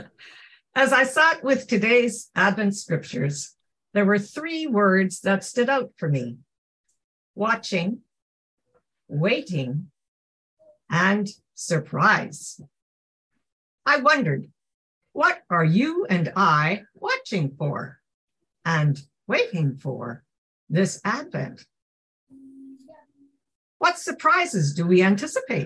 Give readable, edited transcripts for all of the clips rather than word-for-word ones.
As I sat with today's Advent scriptures, there were three words that stood out for me: watching, waiting, and surprise. I wondered, what are you and I watching for and waiting for this Advent? What surprises do we anticipate?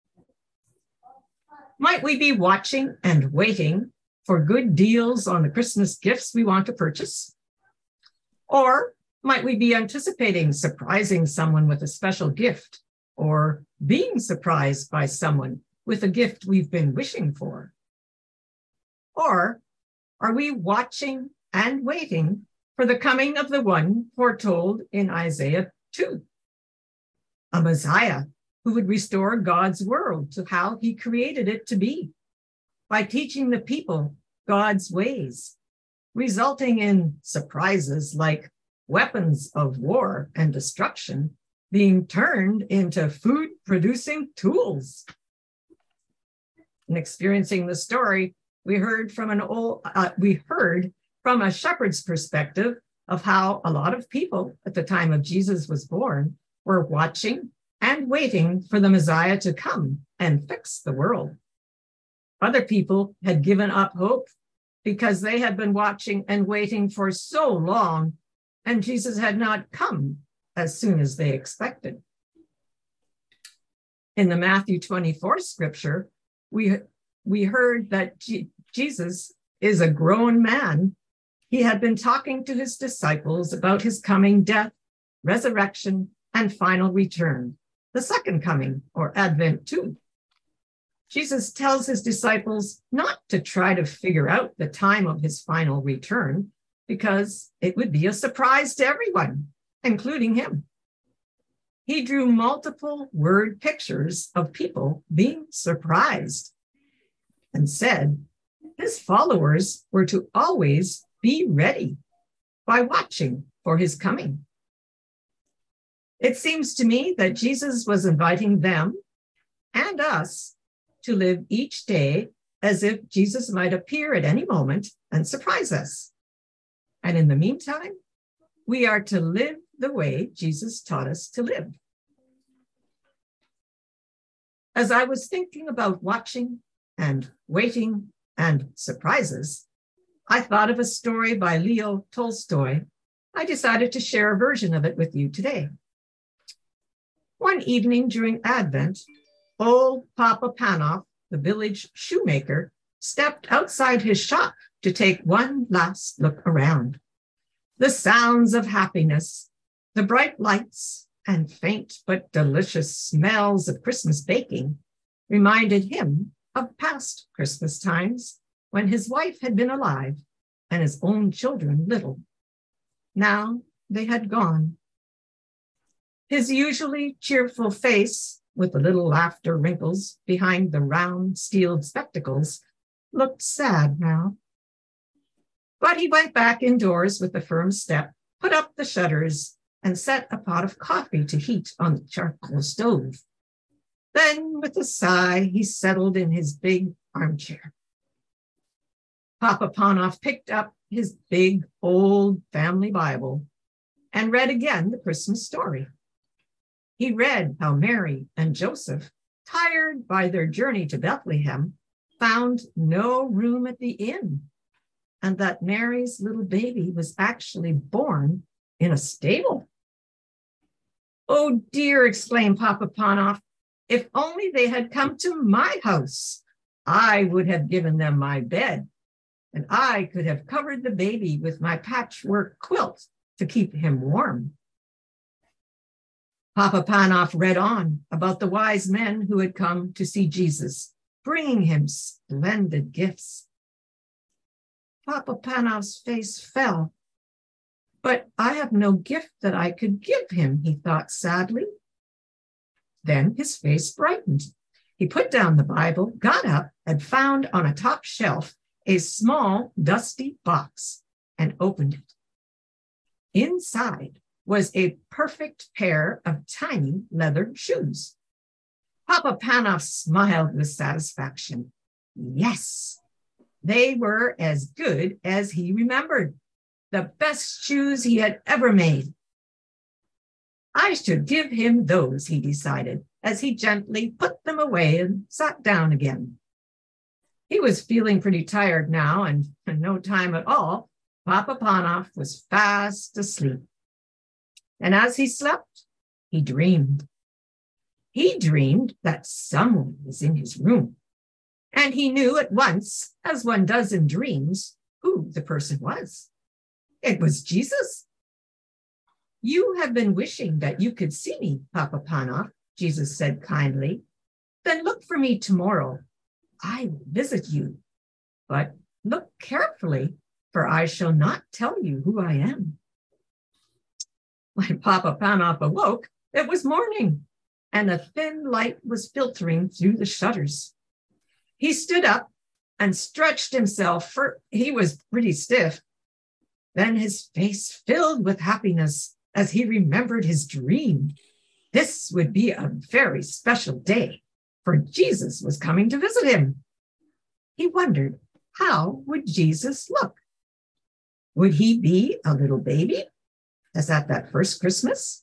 Might we be watching and waiting for good deals on the Christmas gifts we want to purchase? Or might we be anticipating surprising someone with a special gift, or being surprised by someone with a gift we've been wishing for? Or are we watching and waiting for the coming of the one foretold in Isaiah 2, a Messiah who would restore God's world to how he created it to be, by teaching the people God's ways, resulting in surprises like weapons of war and destruction being turned into food-producing tools? In experiencing the story, we heard from a shepherd's perspective of how a lot of people at the time of Jesus was born were watching and waiting for the Messiah to come and fix the world. Other people had given up hope because they had been watching and waiting for so long, and Jesus had not come as soon as they expected. In the Matthew 24 scripture, we heard that Jesus is a grown man. He had been talking to his disciples about his coming death, resurrection, and final return, the second coming, or Advent 2. Jesus tells his disciples not to try to figure out the time of his final return, because it would be a surprise to everyone, including him. He drew multiple word pictures of people being surprised and said his followers were to always be ready by watching for his coming. It seems to me that Jesus was inviting them and us to live each day as if Jesus might appear at any moment and surprise us. And in the meantime, we are to live the way Jesus taught us to live. As I was thinking about watching and waiting and surprises, I thought of a story by Leo Tolstoy. I decided to share a version of it with you today. One evening during Advent, old Papa Panoff, the village shoemaker, stepped outside his shop to take one last look around. The sounds of happiness, the bright lights, and faint but delicious smells of Christmas baking reminded him of past Christmas times when his wife had been alive and his own children little. Now they had gone. His usually cheerful face, with the little laughter wrinkles behind the round steel spectacles, looked sad now. But he went back indoors with a firm step, put up the shutters, and set a pot of coffee to heat on the charcoal stove. Then, with a sigh, he settled in his big armchair. Papa Panoff picked up his big, old family Bible and read again the Christmas story. He read how Mary and Joseph, tired by their journey to Bethlehem, found no room at the inn, and that Mary's little baby was actually born in a stable. "Oh dear," exclaimed Papa Panoff, "if only they had come to my house, I would have given them my bed, and I could have covered the baby with my patchwork quilt to keep him warm." Papa Panoff read on about the wise men who had come to see Jesus, bringing him splendid gifts. Papa Panoff's face fell. "But I have no gift that I could give him," he thought sadly. Then his face brightened. He put down the Bible, got up, and found on a top shelf a small, dusty box and opened it. Inside was a perfect pair of tiny leather shoes. Papa Panoff smiled with satisfaction. Yes, They were as good as he remembered, the best shoes he had ever made. I should give him those, he decided, as he gently put them away and sat down again. He was feeling pretty tired now, and in no time at all, Papa Panoff was fast asleep. And as he slept, he dreamed. He dreamed that someone was in his room, and he knew at once, as one does in dreams, who the person was. It was Jesus. You have been wishing that you could see me, Papa Panoff, Jesus said kindly. Then look for me tomorrow. I will visit you, but look carefully, for I shall not tell you who I am. When Papa Panoff awoke, it was morning, and a thin light was filtering through the shutters. He stood up and stretched himself, for he was pretty stiff. Then his face filled with happiness as he remembered his dream. This would be a very special day, for Jesus was coming to visit him. He wondered, how would Jesus look? Would he be a little baby, as at that first Christmas?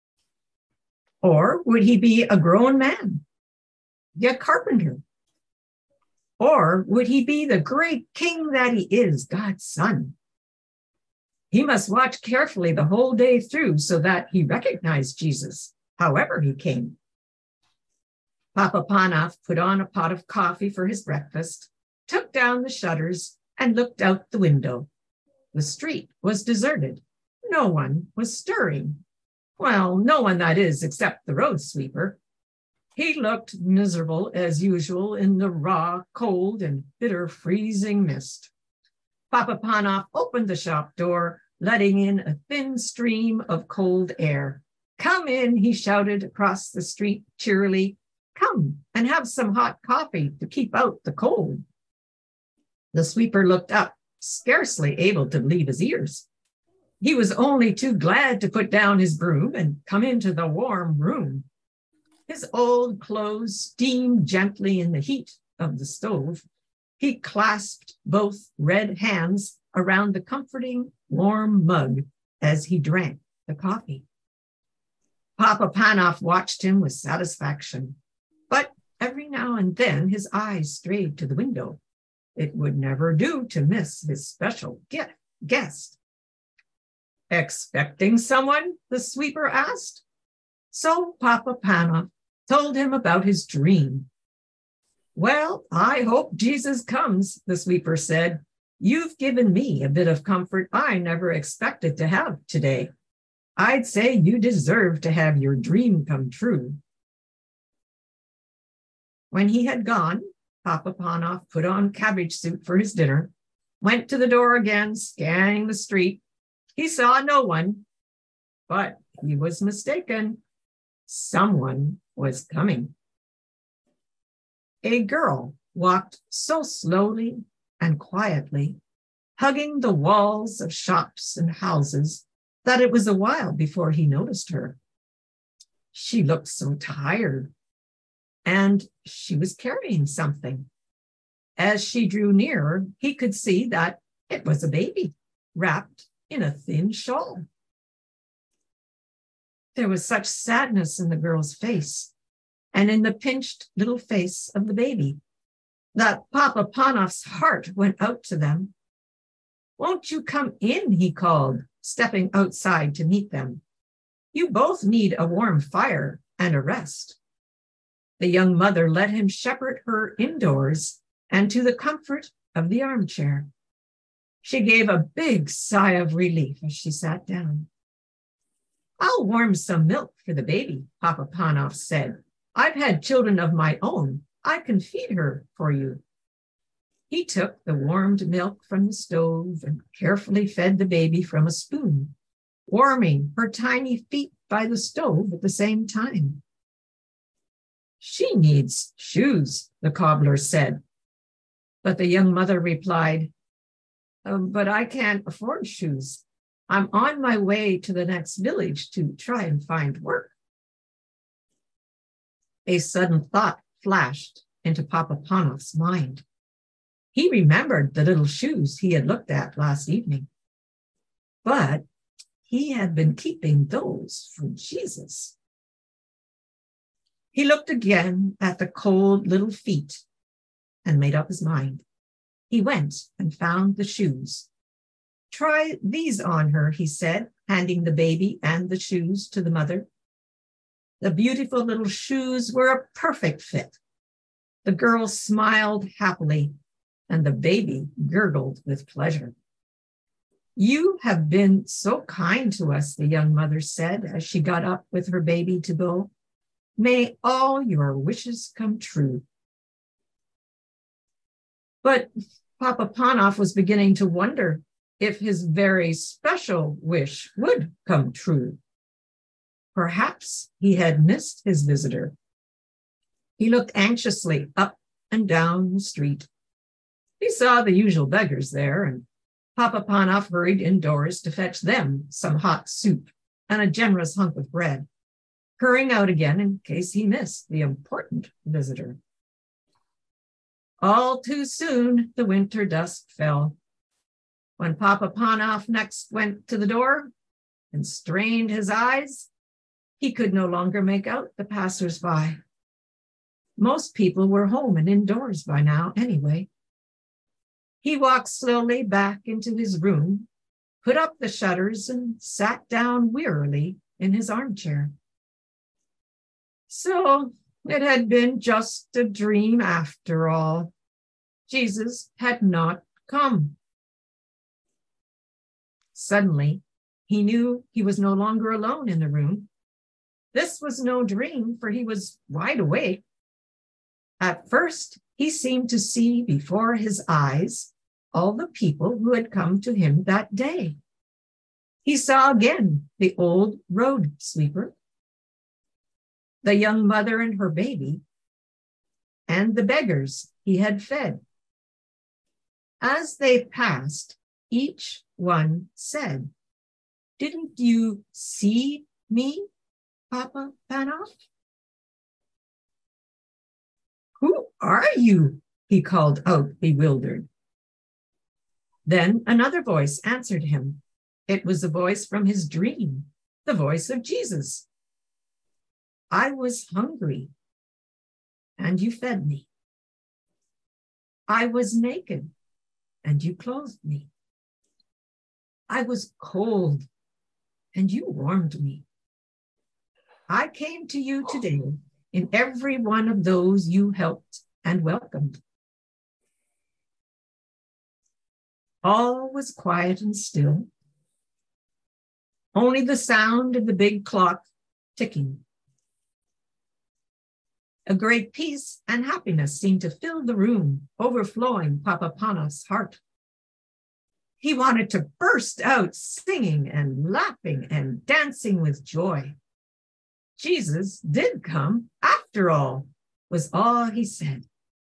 Or would he be a grown man, a carpenter? Or would he be the great king that he is, God's son? He must watch carefully the whole day through so that he recognized Jesus, however he came. Papa Panoff put on a pot of coffee for his breakfast, took down the shutters, and looked out the window. The street was deserted. No one was stirring. Well, no one, that is, except the road sweeper. He looked miserable as usual in the raw, cold, and bitter freezing mist. Papa Panoff opened the shop door, letting in a thin stream of cold air. Come in, he shouted across the street cheerily. Come and have some hot coffee to keep out the cold. The sweeper looked up, scarcely able to believe his ears. He was only too glad to put down his broom and come into the warm room. His old clothes steamed gently in the heat of the stove. He clasped both red hands around the comforting, warm mug as he drank the coffee. Papa Panoff watched him with satisfaction, but every now and then his eyes strayed to the window. It would never do to miss his special guest. Expecting someone? The sweeper asked. So Papa Panoff told him about his dream. Well, I hope Jesus comes, the sweeper said. You've given me a bit of comfort I never expected to have today. I'd say you deserve to have your dream come true. When he had gone, Papa Panoff put on cabbage soup for his dinner, went to the door again, scanning the street. He saw no one, but he was mistaken. Someone was coming. A girl walked so slowly and quietly, hugging the walls of shops and houses, that it was a while before he noticed her. She looked so tired, and she was carrying something. As she drew nearer, he could see that it was a baby, wrapped in a thin shawl. There was such sadness in the girl's face and in the pinched little face of the baby that Papa Panoff's heart went out to them. Won't you come in, he called, stepping outside to meet them. You both need a warm fire and a rest. The young mother let him shepherd her indoors and to the comfort of the armchair. She gave a big sigh of relief as she sat down. I'll warm some milk for the baby, Papa Panoff said. I've had children of my own. I can feed her for you. He took the warmed milk from the stove and carefully fed the baby from a spoon, warming her tiny feet by the stove at the same time. She needs shoes, the cobbler said. But the young mother replied, but I can't afford shoes. I'm on my way to the next village to try and find work. A sudden thought flashed into Papa Panoff's mind. He remembered the little shoes he had looked at last evening, but he had been keeping those for Jesus. He looked again at the cold little feet and made up his mind. He went and found the shoes. "Try these on her," he said, handing the baby and the shoes to the mother. The beautiful little shoes were a perfect fit. The girl smiled happily, and the baby gurgled with pleasure. "You have been so kind to us," the young mother said as she got up with her baby to go. "May all your wishes come true." But Papa Panoff was beginning to wonder if his very special wish would come true. Perhaps he had missed his visitor. He looked anxiously up and down the street. He saw the usual beggars there, and Papa Panoff hurried indoors to fetch them some hot soup and a generous hunk of bread, hurrying out again in case he missed the important visitor. All too soon, the winter dusk fell. When Papa Panoff next went to the door and strained his eyes, he could no longer make out the passers-by. Most people were home and indoors by now anyway. He walked slowly back into his room, put up the shutters, and sat down wearily in his armchair. So it had been just a dream after all. Jesus had not come. Suddenly, he knew he was no longer alone in the room. This was no dream, for he was wide awake. At first, he seemed to see before his eyes all the people who had come to him that day. He saw again the old road sweeper, the young mother and her baby, and the beggars he had fed. As they passed, each one said, "Didn't you see me, Papa Panoff?" "Who are you?" he called out, bewildered. Then another voice answered him. It was the voice from his dream, the voice of Jesus. "I was hungry, and you fed me. I was naked, and you clothed me. I was cold, and you warmed me. I came to you today in every one of those you helped and welcomed." All was quiet and still. Only the sound of the big clock ticking. A great peace and happiness seemed to fill the room, overflowing Papa Panoff's heart. He wanted to burst out singing and laughing and dancing with joy. Jesus did come after all, was all he said.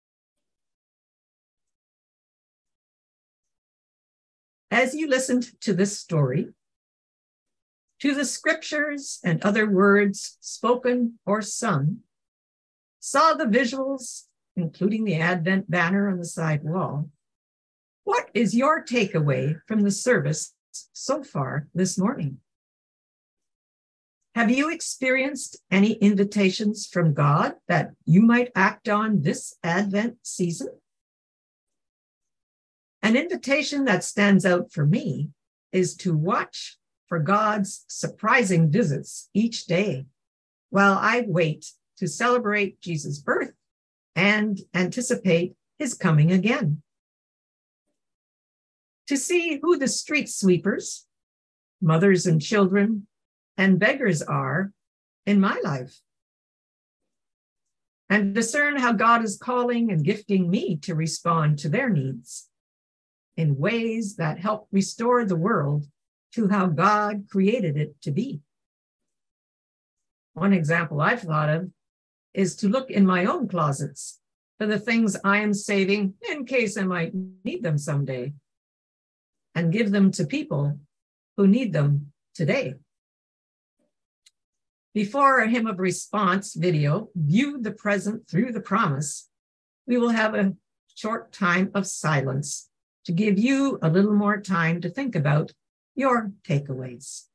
As you listened to this story, to the scriptures and other words spoken or sung, saw the visuals, including the Advent banner on the side wall, what is your takeaway from the service so far this morning? Have you experienced any invitations from God that you might act on this Advent season? An invitation that stands out for me is to watch for God's surprising visits each day while I wait to celebrate Jesus' birth and anticipate his coming again. To see who the street sweepers, mothers and children, and beggars are in my life, and discern how God is calling and gifting me to respond to their needs in ways that help restore the world to how God created it to be. One example I've thought of is to look in my own closets for the things I am saving in case I might need them someday, and give them to people who need them today. Before our Hymn of Response video, View the Present Through the Promise, we will have a short time of silence to give you a little more time to think about your takeaways.